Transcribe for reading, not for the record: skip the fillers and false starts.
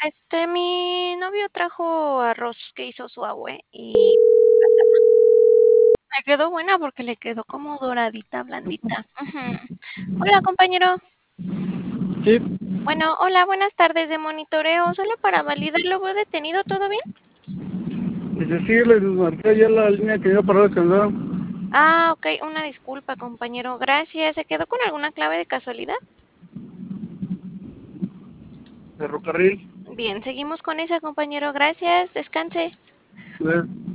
Mi novio trajo arroz que hizo su abue y me quedó buena porque le quedó como doradita, blandita. Ujú. Hola, compañero. Sí, Hola, buenas tardes de monitoreo. Solo para validar, ¿lo veo detenido? ¿Todo bien? dice, sí, les marqué ya la línea que iba para descansar. Ah, ok. Una disculpa, compañero. Gracias. ¿Se quedó con alguna clave de casualidad? Ferrocarril. Bien, seguimos con esa, compañero. Gracias. Descanse. ¿Ves?